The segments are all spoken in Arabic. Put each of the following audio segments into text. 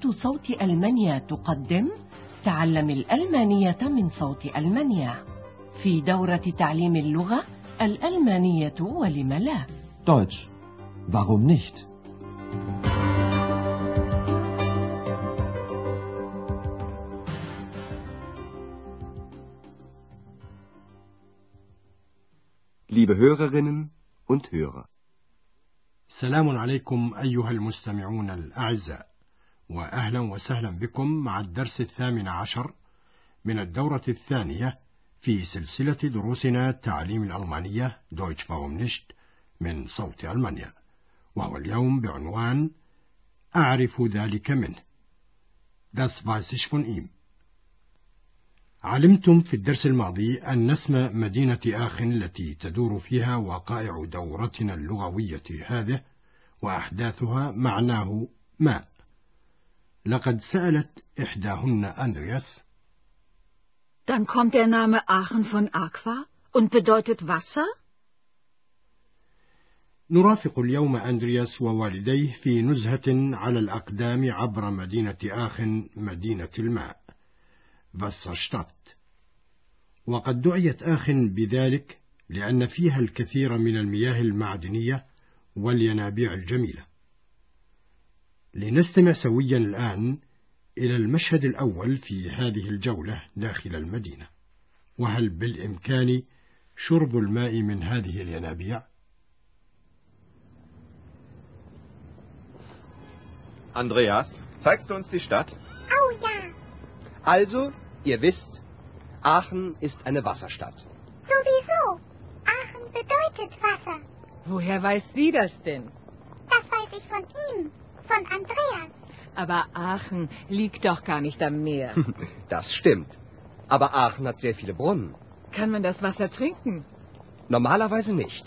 إذاعة صوت ألمانيا تقدم تعلم الألمانية من صوت ألمانيا في دورة تعليم اللغة الألمانية ولم لا. Deutsch. Warum nicht? Liebe Hörerinnen und Hörer. سلام عليكم أيها المستمعون الأعزاء، وأهلا وسهلا بكم مع الدرس 18 من الدورة الثانية في سلسلة دروسنا تعليم الألمانية Deutsch warum nicht من صوت ألمانيا، وهو اليوم بعنوان أعرف ذلك منه. Das weiß ich von ihm. علمتم في الدرس الماضي أن اسم مدينة آخن التي تدور فيها وقائع دورتنا اللغوية هذه وأحداثها معناه ماء. لقد سألت إحداهن أندرياس: Dann kommt der Name Aachen von Aqua und bedeutet Wasser? نرافق اليوم أندرياس ووالديه في نزهة على الأقدام عبر مدينة آخن مدينة الماء Wasserstadt. وقد دعيت آخن بذلك لأن فيها الكثير من المياه المعدنية والينابيع الجميلة. لنستمع سويا الآن إلى المشهد الأول في هذه الجولة داخل المدينة. وهل بالإمكان شرب الماء من هذه الينابيع؟ Andreas, zeigst du uns die Stadt? Oh ja. Also, ihr wisst, Aachen ist eine Wasserstadt. Sowieso. Aachen bedeutet Wasser. Woher weiß sie das denn? Das weiß ich von ihm, von Andreas. Aber Aachen liegt doch gar nicht am Meer. Das stimmt. Aber Aachen hat sehr viele Brunnen. Kann man das Wasser trinken? Normalerweise nicht.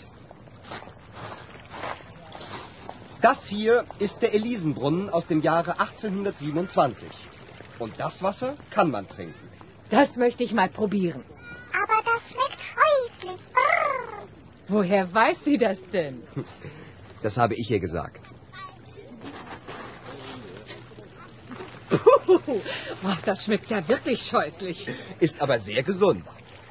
Das hier ist der Elisenbrunnen aus dem Jahre 1827. Und das Wasser kann man trinken. Das möchte ich mal probieren. Aber das schmeckt häuslich. Brrr. Woher weiß sie das denn? Das habe ich ihr gesagt. Oh, das schmeckt ja wirklich scheußlich. Ist aber sehr gesund.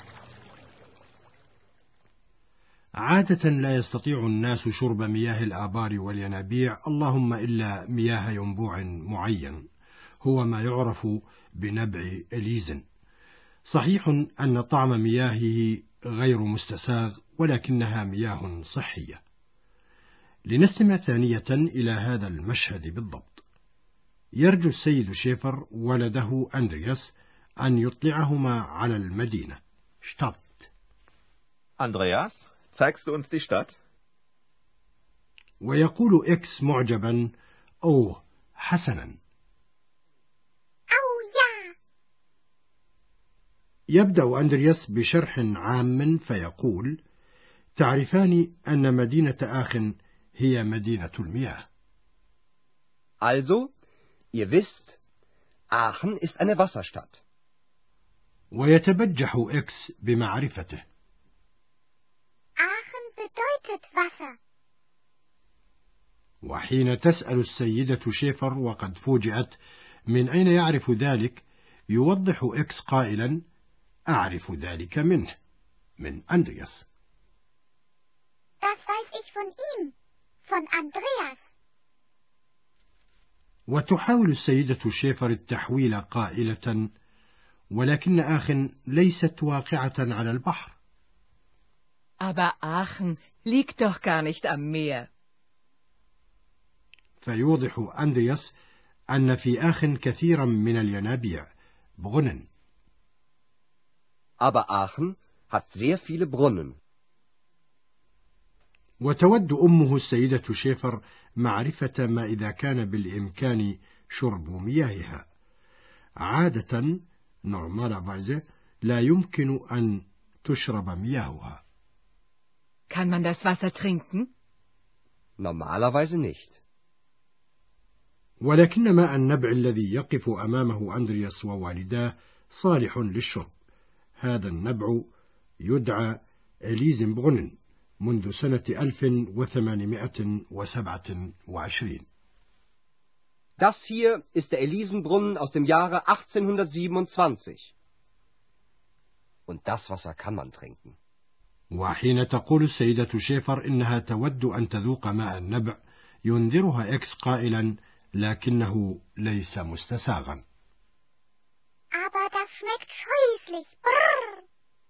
عادة لا يستطيع الناس شرب مياه الآبار والينابيع اللهم إلا مياه ينبوع معين، هو ما يعرف بنبع إليزن. صحيح أن طعم مياهه غير مستساغ، ولكنها مياه صحية. لنستمع ثانية إلى هذا المشهد بالضبط. يرجو السيد شيفر ولده أندرياس أن يطلعهما على المدينة Stadt. Andreas, zeigst du uns die Stadt? ويقول إكس معجبا: أوه حسنا. Oh ja. يبدأ أندرياس بشرح عام فيقول: تعرفان أن مدينة آخن هي مدينة المياه. Also, ihr wisst, Aachen ist eine Wasserstadt. ويتبجح إكس بمعرفته. Aachen bedeutet Wasser. وحين تسأل السيدة شيفر وقد فوجئت من أين يعرف ذلك، يوضح إكس قائلا: أعرف ذلك منه، من أندرياس. Das weiß ich von ihm, von Andreas. وتحاول السيدة شيفر التحويل قائلة: ولكن آخن ليست واقعة على البحر. Aber Aachen liegt doch gar nicht am Meer. فيوضح أندرياس أن في آخن كثيرا من الينابيع Brunnen. Aber Aachen hat sehr viele Brunnen. وتود أمه السيدة شيفر معرفة ما إذا كان بالإمكان شرب مياهها. عادة normalerweise لا يمكن أن تشرب مياهها. Kann man das Wasser trinken? Normalerweise nicht. ولكن ماء النبع الذي يقف أمامه أندرياس ووالداه صالح للشرب. هذا النبع يدعى إليزنبرونن منذ سنة 1827. Das hier ist der Elisenbrunnen aus dem Jahre 1827. Und das Wasser kann man trinken. وحين تقول السيدة شيفر إنها تود أن تذوق ماء النبع، ينذرها إكس قائلا: لكنه ليس مستساغا. Aber das schmeckt scheußlich. Brrr.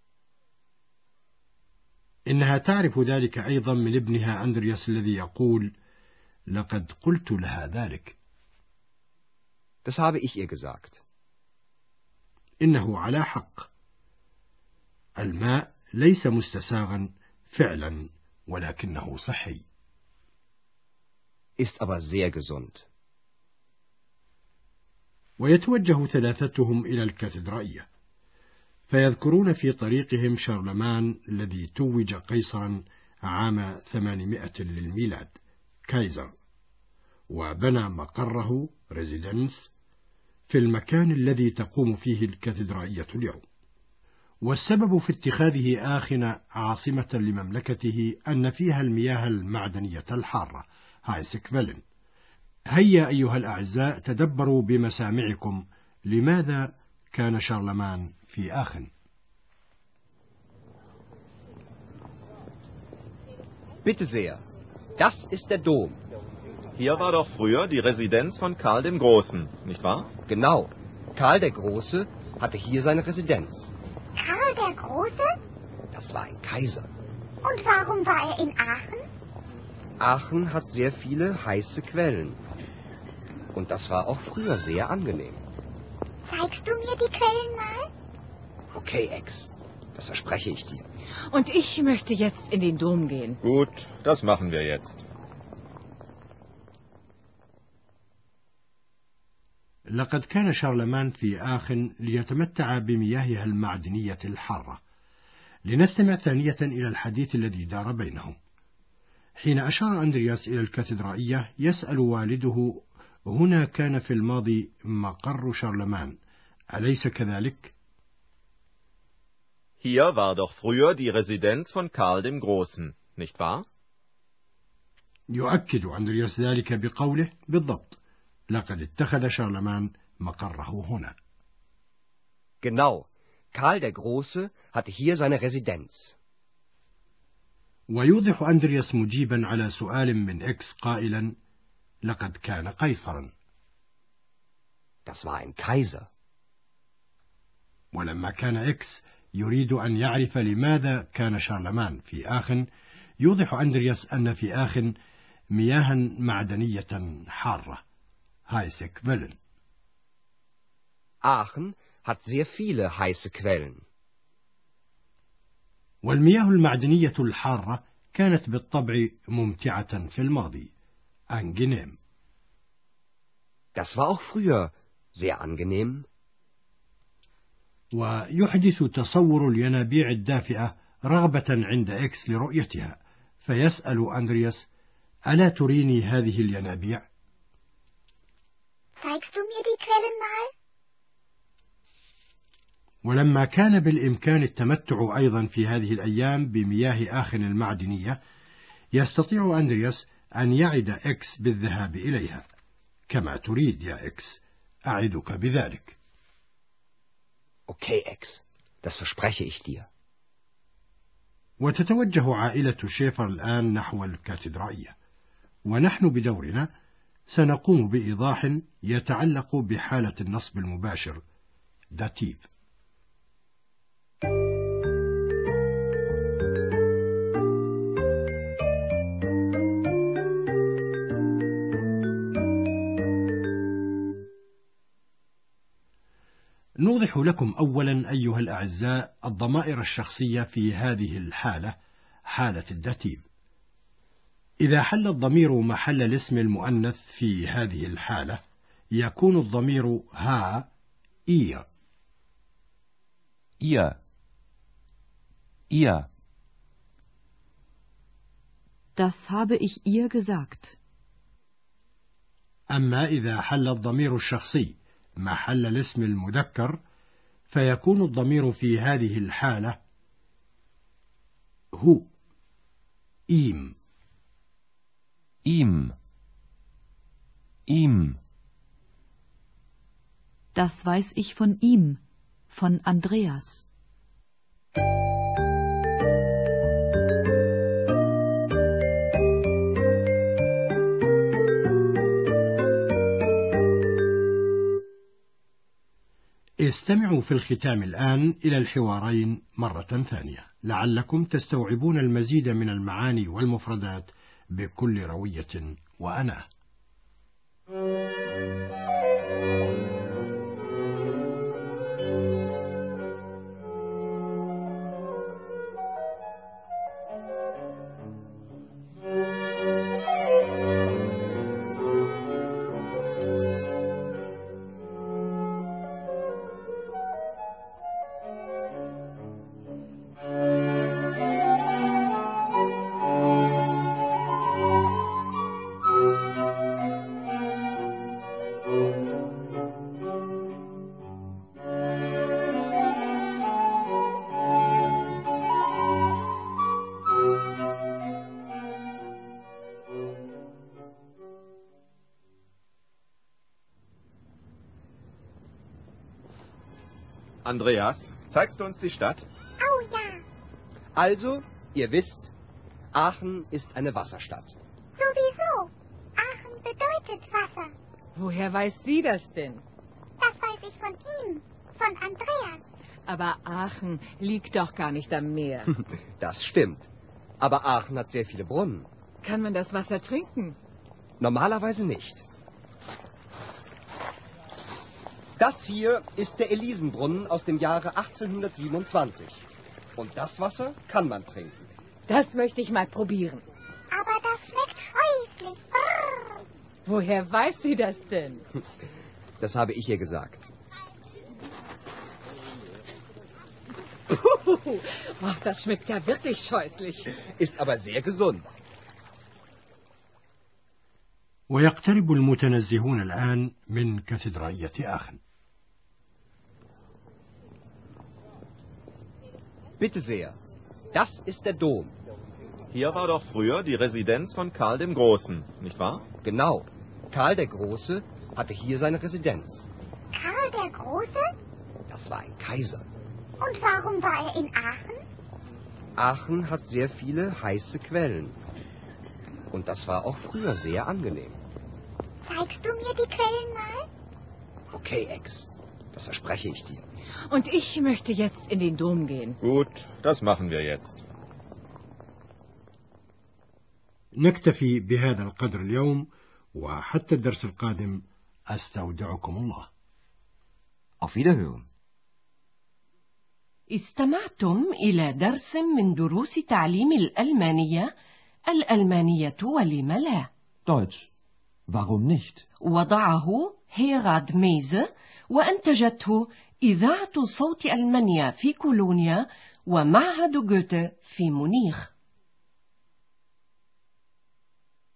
إنها تعرف ذلك أيضا من ابنها أندرياس الذي يقول: لقد قلت لها ذلك. Das habe ich ihr gesagt. إنه على حق. الماء ليس مستساغا فعلا، ولكنه صحي. Ist aber sehr gesund. ويتوجه ثلاثتهم إلى الكاتدرائية، فيذكرون في طريقهم شارلمان الذي توج قيصرا عام 800 للميلاد كايزر، وبنى مقره ريزيدنس في المكان الذي تقوم فيه الكاتدرائية اليوم. والسبب في اتخاذه آخن عاصمة لمملكته أن فيها المياه المعدنية الحارة هايسكفيلن. هيا أيها الأعزاء تدبروا بمسامعكم لماذا كان شارلمان في آخن. Bitte sehr, das ist der Dom. Hier war doch früher die Residenz von Karl dem Großen, nicht wahr? Genau, Karl der Große hatte hier seine Residenz. Karl der Große? Das war ein Kaiser. Und warum war er in Aachen? Aachen hat sehr viele heiße Quellen. Und das war auch früher sehr angenehm. Zeigst du mir die Quellen mal? Okay, Ex, das verspreche ich dir. Und ich möchte jetzt in den Dom gehen. Gut, das machen wir jetzt. لقد كان شارلمان في آخن ليتمتع بمياهها المعدنية الحارة. لنستمع ثانية إلى الحديث الذي دار بينهم. حين أشار أندرياس إلى الكاتدرائية يسأل والده: هنا كان في الماضي مقر شارلمان، أليس كذلك؟ Hier war doch früher die Residenz von Karl dem Großen, nicht wahr? يؤكد أندرياس ذلك بقوله: بالضبط، لقد اتخذ شارلمان مقره هنا. Genau, Karl der Große hatte hier seine Residenz. ويوضح أندرياس مجيبا على سؤال من إكس قائلا: لقد كان قيصرا. Das war ein Kaiser. ولما كان إكس يريد أن يعرف لماذا كان شارلمان في آخن، يوضح أندرياس أن في آخن مياها معدنية حارة هايسكفيلن. Aachen hat sehr viele heiße Quellen. والمياه المعدنية الحارة كانت بالطبع ممتعة في الماضي angenehm. Das war auch früher sehr angenehm. ويحدث تصور الينابيع الدافئة رغبة عند إكس لرؤيتها، فيسأل أندرياس: ألا تريني هذه الينابيع؟ Zeigst du mir die Quellen mal? ولما كان بالإمكان التمتع أيضا في هذه الأيام بمياه آخن المعدنية، يستطيع أندرياس أن يعد إكس بالذهاب إليها. كما تريد يا إكس، أعدك بذلك. Okay, Ex, das verspreche ich dir. وتتوجه عائلة شيفر الآن نحو الكاتدرائية، ونحن بدورنا سنقوم بإيضاح يتعلق بحالة النصب المباشر داتيف. نوضح لكم أولا أيها الأعزاء الضمائر الشخصية في هذه الحالة، حالة الداتيف. إذا حل الضمير محل الاسم المؤنث في هذه الحالة، يكون الضمير ها إير. Ihr. Ihr. Das habe ich ihr gesagt. أما إذا حل الضمير الشخصي محل الاسم المذكر، فيكون الضمير في هذه الحالة هو إيم. Ihm. Ihm. Das weiß ich von ihm, von Andreas. استمعوا في الختام الآن إلى الحوارين مرة ثانية لعلكم تستوعبون المزيد من المعاني والمفردات بكل روية وأناة. Andreas, zeigst du uns die Stadt? Oh ja, Also, ihr wisst, Aachen ist eine Wasserstadt. sowieso. Aachen bedeutet Wasser. Woher weiß sie das denn? Das weiß ich von ihm, von Andreas. Aber Aachen liegt doch gar nicht am Meer. Das stimmt. Aber Aachen hat sehr viele Brunnen. Kann man das Wasser trinken? Normalerweise nicht. Das hier ist der Elisenbrunnen aus dem Jahre 1827. Und das Wasser kann man trinken. Das möchte ich mal probieren. Aber das schmeckt scheußlich. Brrr. Woher weiß sie das denn? Das habe ich ihr gesagt. Ach, das schmeckt ja wirklich scheußlich. Ist aber sehr gesund. ويقترب المتنزهون الآن من كاتدرائية آخن. Bitte sehr. Das ist der Dom. Hier war doch früher die Residenz von Karl dem Großen, nicht wahr? Genau. Karl der Große hatte hier seine Residenz. Karl der Große? Das war ein Kaiser. Und warum war er in Aachen? Aachen hat sehr viele heiße Quellen. Und das war auch früher sehr angenehm. Zeigst du mir die Quellen mal? Okay, Ex. Das verspreche ich dir. Und ich möchte jetzt in den Dom gehen. Gut, das machen wir jetzt. نكتفي بهذا القدر اليوم وحتى الدرس القادم أستودعكم الله. Auf Wiederhören. استمعتم إلى درس من دروس تعليم الألمانية الألمانية ولم لا. Deutsch. Warum nicht? وضعه هيراد ميزه وأنتجته إذاعة صوت ألمانيا في كولونيا ومعهد جوته في مونيخ.